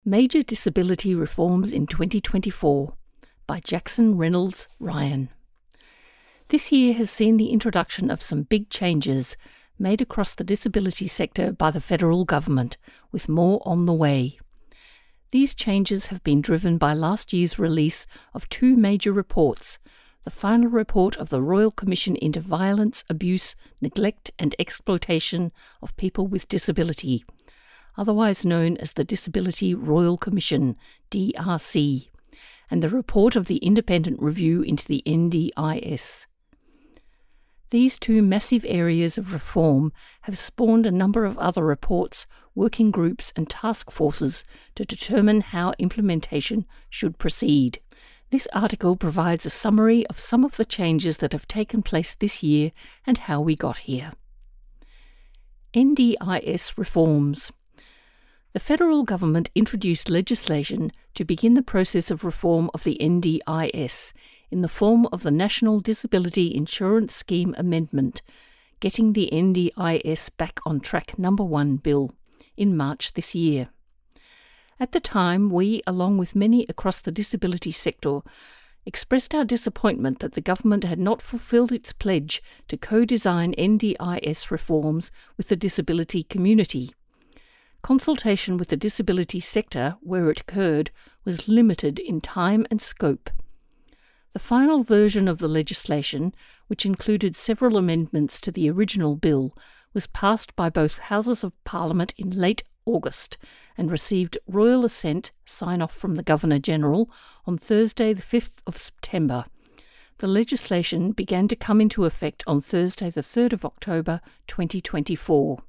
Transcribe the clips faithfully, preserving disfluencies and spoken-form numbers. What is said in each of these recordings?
Major Disability Reforms in twenty twenty-four by Jackson Reynolds Ryan. This year has seen the introduction of some big changes made across the disability sector by the federal government, with more on the way. These changes have been driven by last year's release of two major reports: the final report of the Royal Commission into Violence, Abuse, Neglect and Exploitation of People with Disability, otherwise known as the Disability Royal Commission, D R C, and the report of the Independent Review into the N D I S. These two massive areas of reform have spawned a number of other reports, working groups and task forces to determine how implementation should proceed. This article provides a summary of some of the changes that have taken place this year and how we got here. N D I S reforms. The federal government introduced legislation to begin the process of reform of the N D I S in the form of the National Disability Insurance Scheme Amendment, Getting the N D I S Back on Track Number one Bill, in March this year. At the time, we, along with many across the disability sector, expressed our disappointment that the government had not fulfilled its pledge to co-design N D I S reforms with the disability community. Consultation with the disability sector, where it occurred, was limited in time and scope. The final version of the legislation, which included several amendments to the original bill, was passed by both Houses of Parliament in late August and received royal assent sign-off from the Governor-General on Thursday the fifth of September. The legislation began to come into effect on Thursday the third of October twenty twenty-four.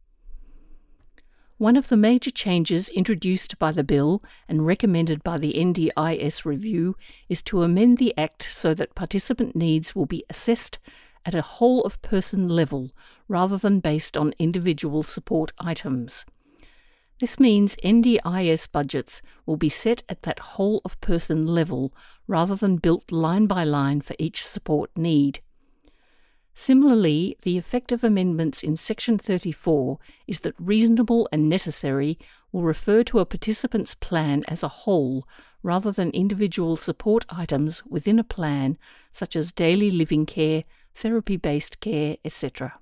One of the major changes introduced by the bill and recommended by the N D I S review is to amend the Act so that participant needs will be assessed at a whole-of-person level rather than based on individual support items. This means N D I S budgets will be set at that whole-of-person level rather than built line by line for each support need. Similarly, the effect of amendments in Section thirty-four is that reasonable and necessary will refer to a participant's plan as a whole rather than individual support items within a plan, such as daily living care, therapy-based care, et cetera.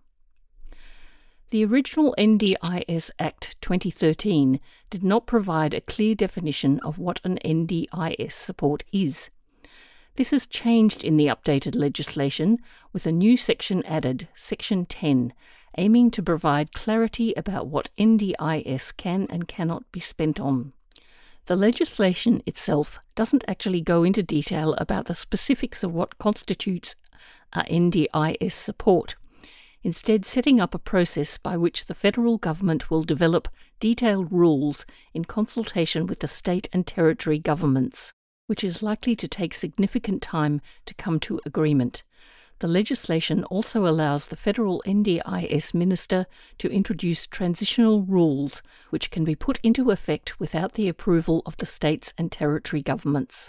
The original N D I S Act twenty thirteen did not provide a clear definition of what an N D I S support is. This has changed in the updated legislation, with a new section added, Section ten, aiming to provide clarity about what N D I S can and cannot be spent on. The legislation itself doesn't actually go into detail about the specifics of what constitutes a N D I S support, instead setting up a process by which the federal government will develop detailed rules in consultation with the state and territory governments, which is likely to take significant time to come to agreement. The legislation also allows the federal N D I S minister to introduce transitional rules which can be put into effect without the approval of the states and territory governments.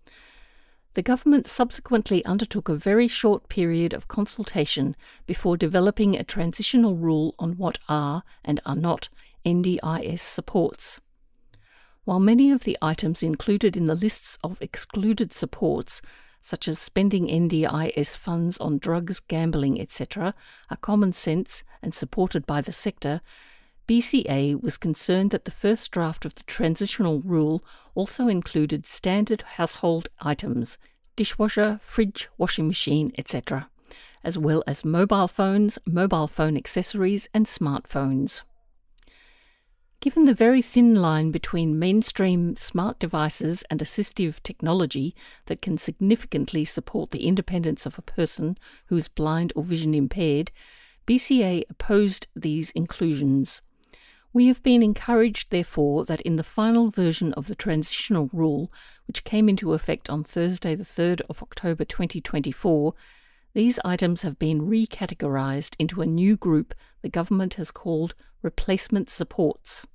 The government subsequently undertook a very short period of consultation before developing a transitional rule on what are and are not N D I S supports. While many of the items included in the lists of excluded supports, such as spending N D I S funds on drugs, gambling, et cetera, are common sense and supported by the sector, B C A was concerned that the first draft of the transitional rule also included standard household items, dishwasher, fridge, washing machine, et cetera, as well as mobile phones, mobile phone accessories, and smartphones. Given the very thin line between mainstream smart devices and assistive technology that can significantly support the independence of a person who is blind or vision impaired, B C A opposed these inclusions. We have been encouraged, therefore, that in the final version of the transitional rule, which came into effect on Thursday the third of October twenty twenty-four, these items have been recategorised into a new group the government has called replacement supports.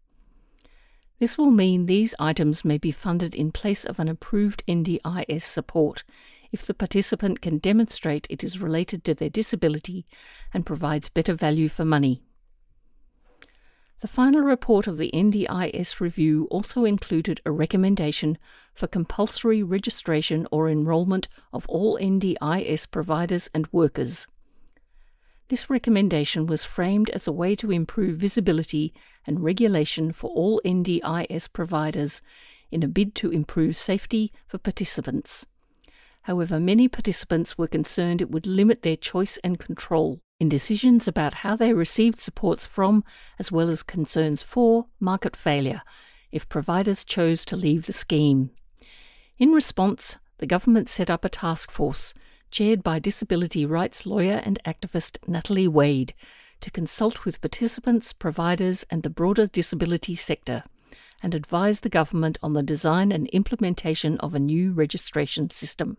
This will mean these items may be funded in place of an approved N D I S support if the participant can demonstrate it is related to their disability and provides better value for money. The final report of the N D I S review also included a recommendation for compulsory registration or enrolment of all N D I S providers and workers. This recommendation was framed as a way to improve visibility and regulation for all N D I S providers in a bid to improve safety for participants. However, many participants were concerned it would limit their choice and control in decisions about how they received supports from, as well as concerns for, market failure if providers chose to leave the scheme. In response, the government set up a task force, chaired by disability rights lawyer and activist Natalie Wade, to consult with participants, providers and the broader disability sector, and advise the government on the design and implementation of a new registration system.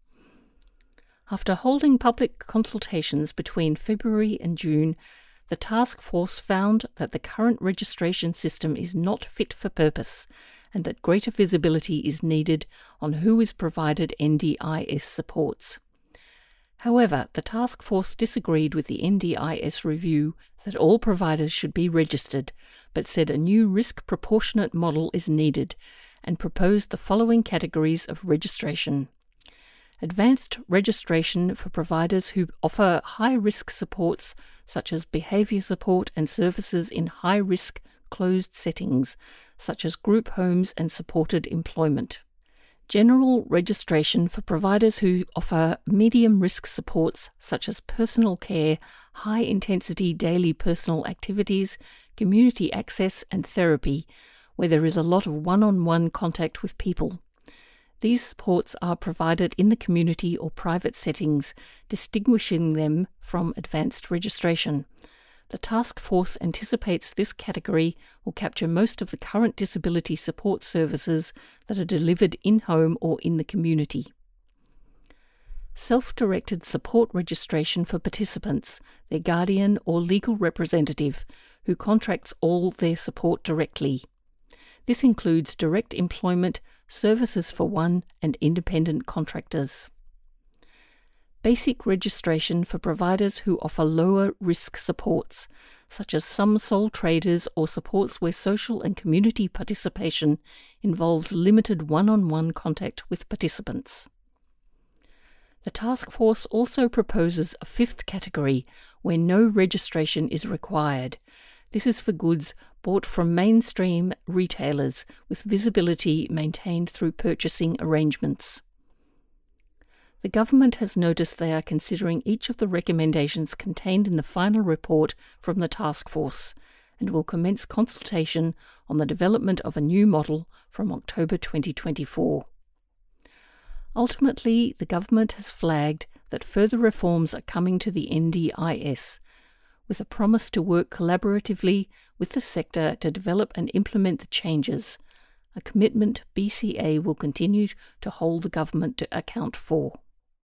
After holding public consultations between February and June, the task force found that the current registration system is not fit for purpose and that greater visibility is needed on who is provided N D I S supports. However, the task force disagreed with the N D I S review that all providers should be registered, but said a new risk-proportionate model is needed and proposed the following categories of registration. Advanced registration for providers who offer high-risk supports such as behaviour support and services in high-risk closed settings such as group homes and supported employment. General registration for providers who offer medium-risk supports such as personal care, high-intensity daily personal activities, community access and therapy, where there is a lot of one-on-one contact with people. These supports are provided in the community or private settings, distinguishing them from advanced registration. The task force anticipates this category will capture most of the current disability support services that are delivered in-home or in the community. Self-directed support registration for participants, their guardian or legal representative, who contracts all their support directly. This includes direct employment, services for one, and independent contractors. Basic registration for providers who offer lower risk supports, such as some sole traders or supports where social and community participation involves limited one-on-one contact with participants. The task force also proposes a fifth category where no registration is required. This is for goods bought from mainstream retailers with visibility maintained through purchasing arrangements. The government has noticed they are considering each of the recommendations contained in the final report from the task force and will commence consultation on the development of a new model from October twenty twenty-four. Ultimately, the government has flagged that further reforms are coming to the N D I S, with a promise to work collaboratively with the sector to develop and implement the changes, a commitment B C A will continue to hold the government to account for.